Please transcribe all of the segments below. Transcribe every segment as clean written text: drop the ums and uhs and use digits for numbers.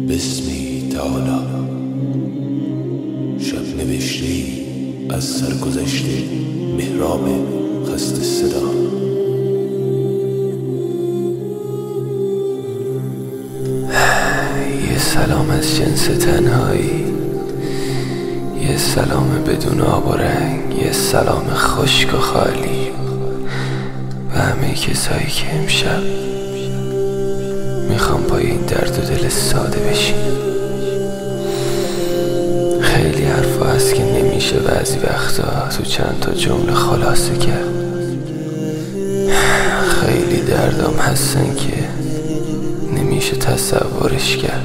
بسمی تعالی شب نوشته از سرگذشته محراب خسته صدا. یه سلام از جنس تنهایی، یه سلام بدون آب و رنگ، یه سلام خشک و خالی و همه کسایی که امشب میخوام پای این درد و دل ساده بشین. خیلی حرفا هست که نمیشه بعضی وقتا تو چند تا جمله خلاصه کرد. خیلی دردام هستن که نمیشه تصورش کرد.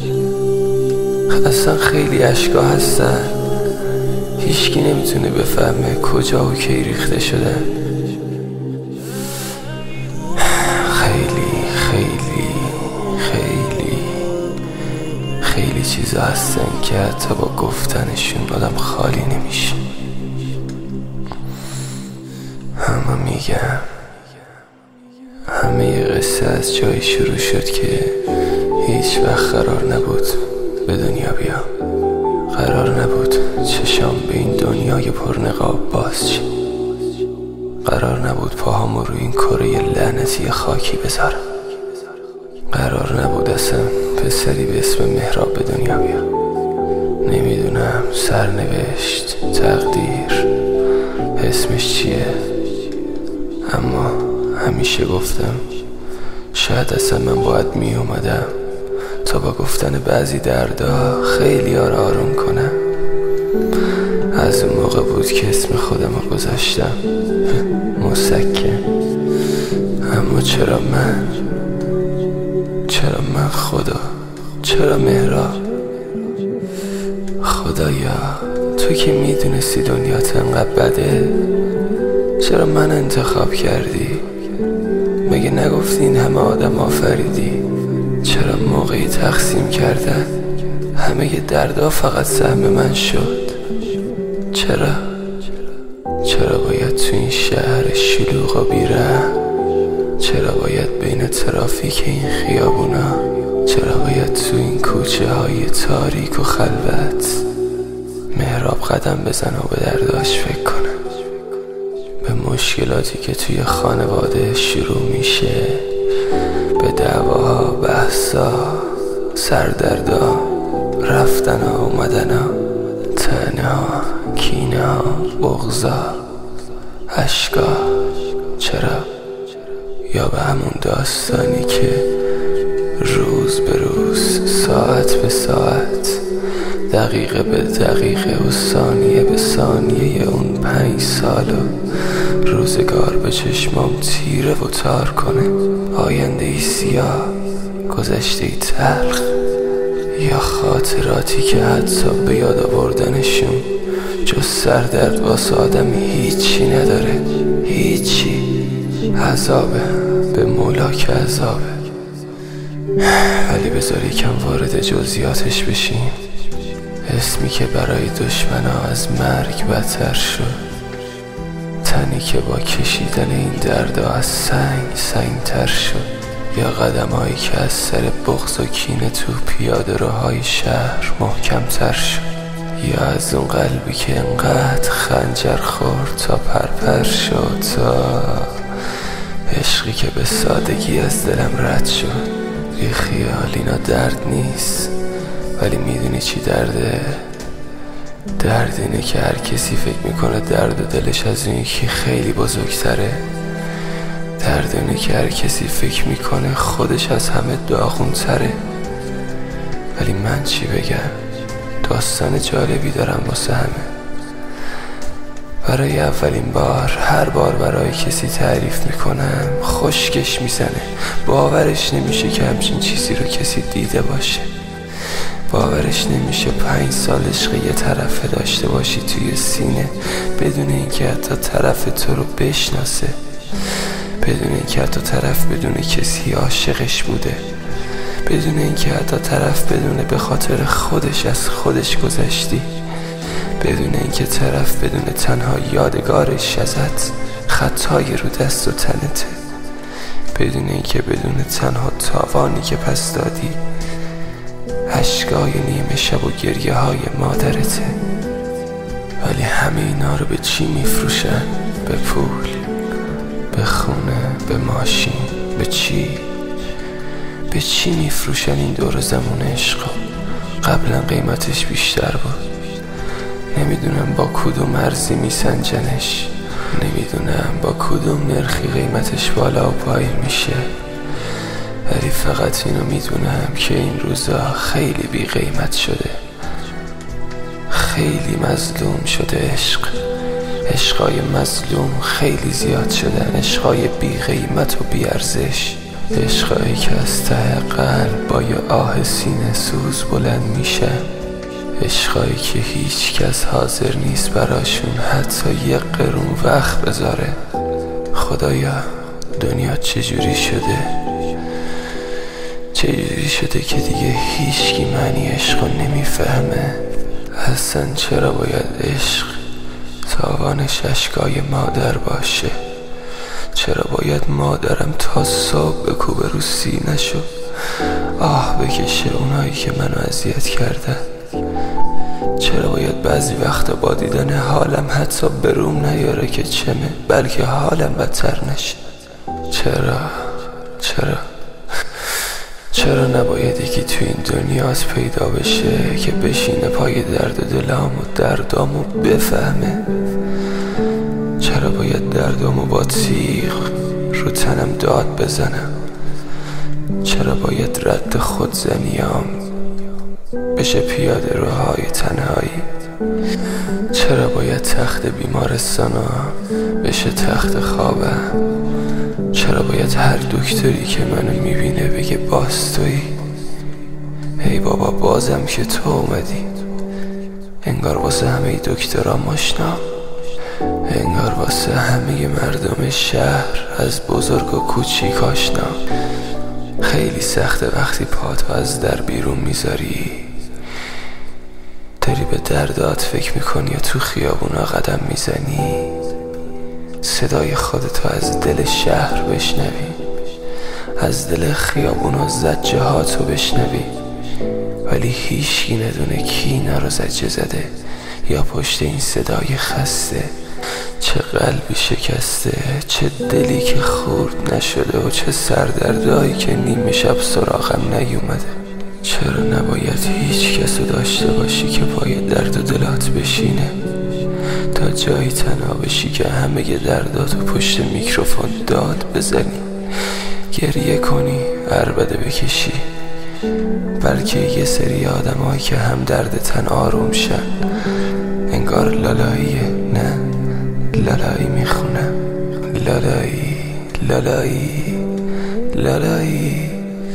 اصلا خیلی اشکا هستن هیچکی نمیتونه بفهمه کجا و کی ریخته شدن. خیلی چیزا هستن که حتی با گفتنشون آدم خالی نمیشه. اما میگم همه ی قصه از جایی شروع شد که هیچ وقت قرار نبود به دنیا بیام. قرار نبود چشام به این دنیای پرنقاب باز شه. قرار نبود پاهامو روی این کره لعنتی خاکی بذارم. قرار نبود اصلا پسری به اسم مهراب به دنیا بیام. نمیدونم سرنوشت، تقدیر اسمش چیه، اما همیشه گفتم شاید اصلا من باید می اومدم تا با گفتن بعضی دردا خیلی ها رو آروم کنم. از اون موقع بود که اسم خودم رو گذاشتم مسکن. اما چرا من خدا، چرا مهراب؟ خدایا تو که میدونستی دنیات انقدر بده چرا من انتخاب کردی؟ مگه نگفتی این همه آدم آفریدی؟ چرا موقعی تقسیم کردن همه ی دردا فقط سهم من شد؟ چرا باید تو این شهر شلوغ و بیرحم؟ چرا باید بین ترافیک این خیابونا؟ چرا باید تو این کوچه های تاریک و خلوت مهراب قدم بزنه و به درداش فکر کنه؟ به مشکلاتی که توی خانواده شروع میشه، به دعواها، بحثا، سردردا، رفتنا، اومدنا، طعنه‌ها، کینه‌ها، بغضا، اشکا. چرا؟ یا به همون داستانی که روز به روز، ساعت به ساعت، دقیقه به دقیقه و ثانیه به ثانیه اون 5 سال و روزگار به چشمام تیره و تار کنه. آینده ای سیاه، گذشته ای تلخ، یا خاطراتی که حتی به یاد آوردنشون جز سردرد واسه آدم هیچی نداره. هیچی. عذابه، به مولا که عذابه. ولی بذار یکم وارد جزئیاتش بشیم. اسمی که برای دشمنا از مرگ بدتر شد، تنی که با کشیدن این دردا از سنگ تر شد، یا قدم هایی که از سر بغض و کینه تو پیاده روهای شهر محکم تر شد، یا از اون قلبی که انقدر خنجر خورد تا پرپر شد، تا عشقی که به سادگی از دلم رد شد. بی خیال اینا درد نیست، ولی میدونی چی درده؟ درد اینه که هر کسی فکر میکنه درد و دلش از اون یکی خیلی بزرگتره. درد اینه که هر کسی فکر میکنه خودش از همه داغونتره. ولی من چی بگم؟ داستان جالبی دارم واسه همه. برای اولین بار، هر بار برای کسی تعریف میکنم خشکش میزنه. باورش نمیشه که همچین چیزی رو کسی دیده باشه. باورش نمیشه 5 سال عشق یه طرفه داشته باشی توی سینه بدون اینکه حتی طرف تو رو بشناسه، بدون اینکه حتی طرف بدون کسی عاشقش بوده، بدون اینکه حتی طرف بدونه به خاطر خودش از خودش گذشتی، بدون اینکه طرف بدون تنها یادگارش ازت خطای رو دست و تنته، بدون اینکه بدون تنها تاوانی که پس دادی اشکای نیمه شب و گریه های مادرته. ولی همه اینا رو به چی میفروشن؟ به پول، به خونه، به ماشین، به چی؟ به چی میفروشن این دور زمان عشقا؟ قبلا قیمتش بیشتر بود، نمیدونم با کدوم ارزی میسنجنش، نمیدونم با کدوم نرخی قیمتش بالا و پایین میشه. ولی فقط اینو میدونم که این روزا خیلی بی قیمت شده، خیلی مظلوم شده عشقای مظلوم خیلی زیاد شدن، عشقای بی قیمت و بی ارزش، عشقایی که از ته قلب با یه آه سینه سوز بلند میشن، عشقایی که هیچ کس حاضر نیست براشون حتی یه قرون وقت بذاره. خدایا دنیا چجوری شده که دیگه هیچکی معنی عشقو نمیفهمه؟ اصلا چرا باید عشق تاوانش اشکای مادر باشه؟ چرا باید مادرم تا صبح بکوبه رو سینه‌شو آه بکشه اونایی که منو اذیت کردن؟ چرا باید بعضی وقتا با دیدن حالم حتی بروم نیاره که چمه، بلکه حالم بدتر نشه؟ چرا نباید یکی تو این دنیات پیدا بشه که بشینه پای درد دلم و دردامو بفهمه؟ چرا باید دردامو با تیغ رو تنم داد بزنم؟ چرا باید رد خودزنیام بشه پیاده روهای تنهایی؟ چرا باید تخت بیمارستانم بشه تخت خوابم؟ چرا باید هر دکتری که منو میبینه بگه باز تویی؟ ای بابا بازم که تو اومدی، انگار واسه همه دکترها ماشنا، انگار واسه همه مردم شهر از بزرگ و کوچیک آشنا. خیلی سخته وقتی پاتو از در بیرون میذاری، داری به دردات فکر میکنی یا تو خیابونا قدم میزنی، صدای خودتو از دل شهر بشنوی، از دل خیابونا زجه هاتو بشنوی، ولی هیچکی ندونه کی اینا رو زجه زده یا پشت این صدای خسته. چه قلبی شکسته، چه دلی که خورد نشده و چه سردردایی که نیمه شب سراغم نیومده. چرا نباید هیچ کسو داشته باشی که پای درد و دلات بشینه تا جایی تنها بشی که همه درداتو پشت میکروفون داد بزنی، گریه کنی، عربده بکشی، بلکه یه سری آدمایی که هم درد تن آروم شن، انگار لالاییه، نه لالایی میخونم، لالایی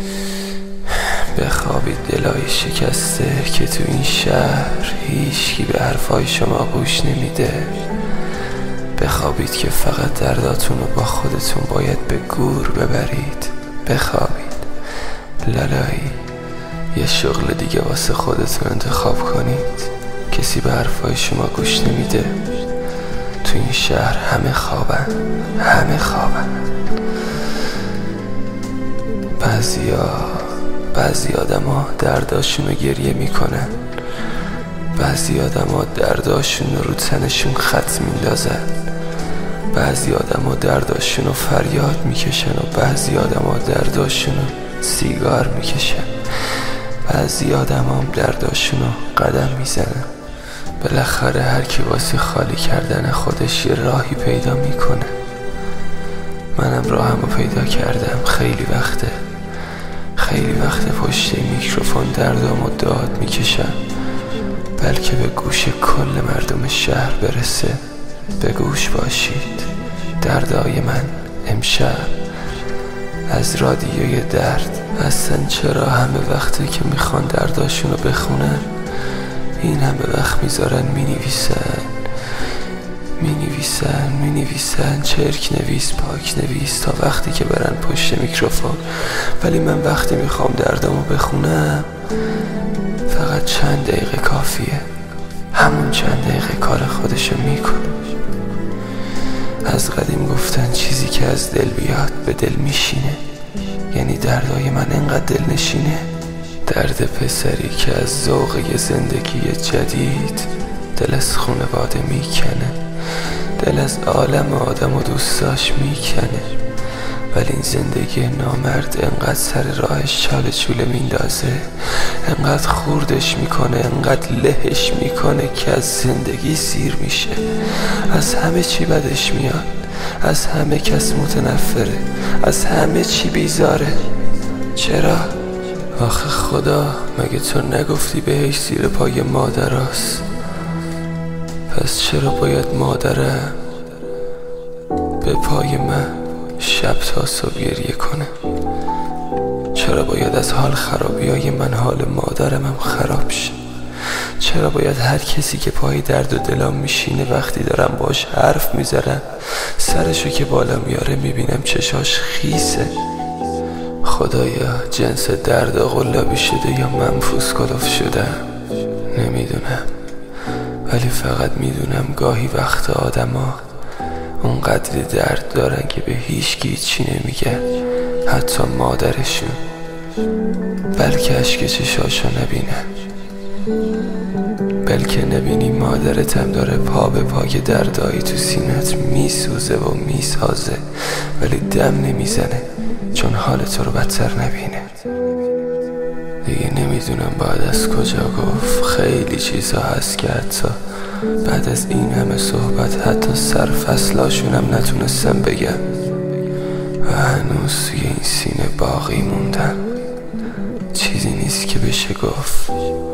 بخوابید دلای شکسته که تو این شهر هیچکی به حرفای شما گوش نمیده، بخوابید که فقط درداتون رو با خودتون باید به گور ببرید، بخوابید لالایی، یه شغل دیگه واسه خودتون انتخاب کنید، کسی به حرفای شما گوش نمیده، تو این شهر همه خوابن. بعضی آدم ها درداشون رو گریه میکنن، بعضی آدم ها درداشون رو تنشون خط میندازن، بعضی آدم ها درداشون رو فریاد میکشن و بعضی آدم ها درداشون رو سیگار میکشن، بعضی آدم هم درداشون رو قدم میزنن. بالاخره هر کی واسه خالی کردن خودش یه راهی پیدا میکنه. منم راهمو پیدا کردم، خیلی وقته پشت میکروفون دردامو داد میکشم، بلکه به گوش کل مردم شهر برسه. به گوش باشید، دردای من امشب از رادیوی درد. اصلا چرا همه وقتی که میخوان درداشونو بخونن این همه وقت میذارن مینویسن چرک نویس پاک نویس تا وقتی که برن پشت میکروفون، ولی من وقتی میخوام دردامو بخونم فقط چند دقیقه کافیه، همون چند دقیقه کار خودشو میکنه. از قدیم گفتن چیزی که از دل بیاد به دل میشینه، یعنی دردای من انقدر دل نشینه، درد پسری که از ذوق یه زندگی جدید دل از خانواده میکنه، دل از عالم آدم و دوستاش میکنه. ولی این زندگی نامرد انقدر سر راهش چاله چوله میندازه، انقدر خوردش میکنه، انقدر لهش میکنه که از زندگی سیر میشه. از همه چی بدش میاد، از همه کس متنفره، از همه چی بیزاره. چرا؟ آخه خدا مگه تو نگفتی بهش زیر پای مادراست؟ پس چرا باید مادرم به پای من شب تا صبح گریه کنه؟ چرا باید از حال خرابیای من حال مادرم هم خراب شه؟ چرا باید هر کسی که پای درد و دلم میشینه وقتی دارم باش حرف میزنم سرشو که بالا میاره میبینم چشاش خیسه؟ خدایا جنس درد قلابی شده یا منفوس کلوف شده؟ نمیدونم، ولی فقط میدونم گاهی وقت آدما اونقدری درد دارن که به هیچکی چی نمیگن، حتی مادرشون، بلکه اشک چشاشو نبینن. بلکه نبینی مادرت هم داره پا به پای دردایی تو سینت میسوزه و میسازه، ولی دم نمیزنه چون حال تو رو بدتر نبینه. دیگه نمیدونم بعد از کجا گفت. خیلی چیزا هست که حتی بعد از این همه صحبت حتی سر فصلاشونم نتونستم بگم و هنوز توی این سینه باقی موندن. چیزی نیست که بشه گفت.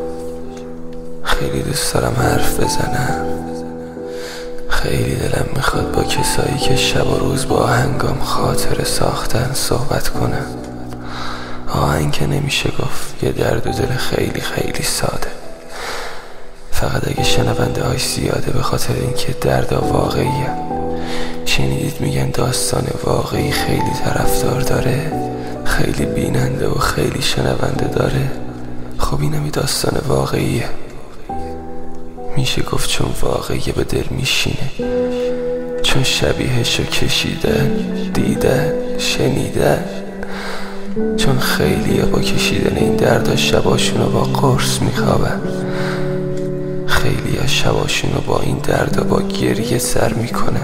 خیلی دوست دارم حرف بزنم، خیلی دلم میخواد با کسایی که شب و روز با آهنگام خاطره ساختن صحبت کنم. آهنگ که نمیشه گفت، یه درد و دل خیلی خیلی ساده. فقط اگه شنونده هاش زیاده به خاطر اینکه دردا واقعیه. شنیدید میگن داستان واقعی خیلی طرفدار داره، خیلی بیننده و خیلی شنونده داره. خب اینم داستان واقعیه، میشه گفت چون واقعیه به دل میشینه، چون شبیهشو کشیدن، دیدن، شنیدن، چون خیلی با کشیدن این دردا شباشونو با قرص میخوابن، خیلی از شباشونو با این دردا با گریه سر میکنن،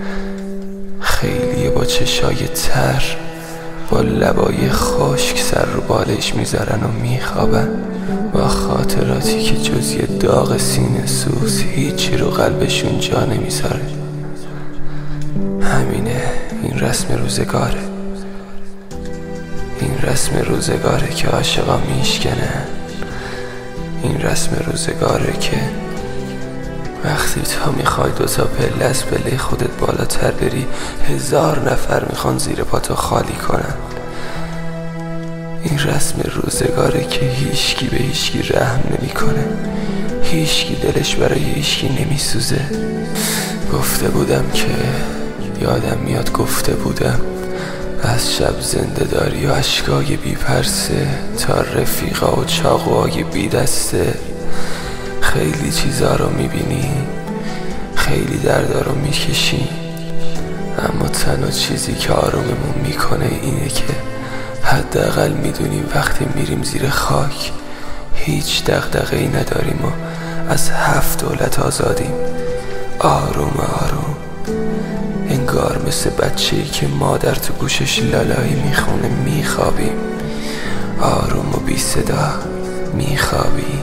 خیلی با چشای تر با لبای خشک سر رو بالش میذارن و میخوابن با خاطراتی که جز یه داغ سینه سوز هیچی رو قلبشون جا نمیذاره. همینه، این رسم روزگاره، این رسم روزگاره که عاشقا میشکنن، این رسم روزگاره که وقتی تا میخوای دوتا پله از پله خودت بالاتر بری 1000 نفر میخوان زیر پاتو خالی کنن. این رسم روزگاره که هیچکی به هیچکی رحم نمیکنه، هیچکی دلش برای هیچکی نمیسوزه. گفته بودم که یادم میاد، گفته بودم از شب زنده داری و اشکای بی پرسه تا رفیقا و چاقوهای بی دسته. خیلی چیزا رو میبینی، خیلی دردا رو میکشی، اما تنها چیزی که آروممون میکنه اینه که حداقل میدونیم وقتی میریم زیر خاک هیچ دغدغه‌ای نداریم و از 7 دولت آزادیم. آروم آروم، انگار مثل بچه‌ای که مادر تو گوشش لالایی میخونه میخوابیم. آروم و بی صدا میخوابی،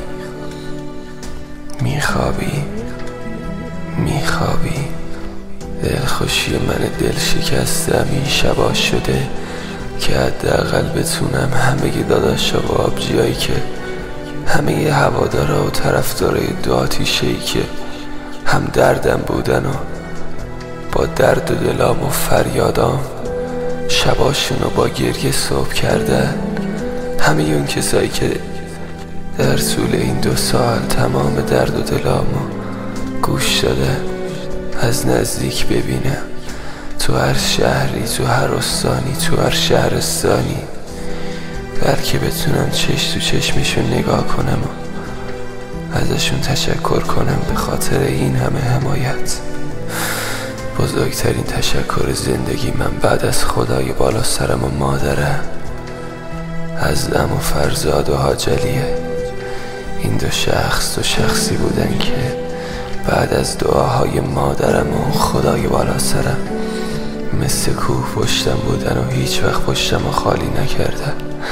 میخوابی، میخوابی. دلخوشی من دل شکستم این شبا شده که حداقل بتونم همه داداشا و آبجیایی که همه هوادارا و طرفدارای دو آتیشه‌ای که هم دردم بودن و با درد و دلام و فریادام شباشونو با گریه صبح کردن، همه اون کسایی که در طول این 2 سال تمام درد و دلامو گوش دادن، از نزدیک ببینم تو هر شهری، تو هر استانی، تو هر شهرستانی، بلکه بتونم چشم تو چشمشون نگاه کنم و ازشون تشکر کنم به خاطر این همه حمایت. بزرگترین تشکر زندگی من بعد از خدای بالا سرم و مادرم از دم و فرزاد و حاجلیه. این دو شخصی بودن که بعد از دعاهای مادرم و خدای بالا سرم مثل کوه پشتم بودن و هیچ وقت پشتم رو خالی نکردن.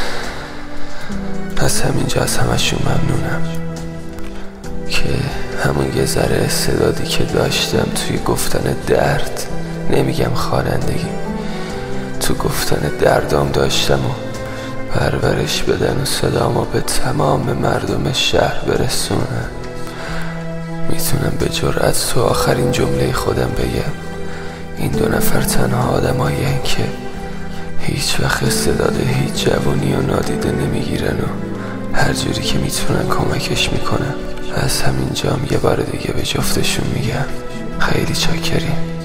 از همینجا از همشون ممنونم که همون یه ذره استعدادی که داشتم توی گفتن درد، نمیگم خوانندگی، تو گفتن دردام داشتم و پرورش بدن و صدامو به تمام مردم شهر برسونم. میتونم به جرأت تو آخرین جمله خودم بگم این دو نفر تنها آدمایین که هیچ وقت استعداد هیچ جوانی و نادیده نمیگیرن و هر جوری که میتونن کمکش میکنن. از همینجام یه بار دیگه به جفتشون میگم خیلی چاکریم.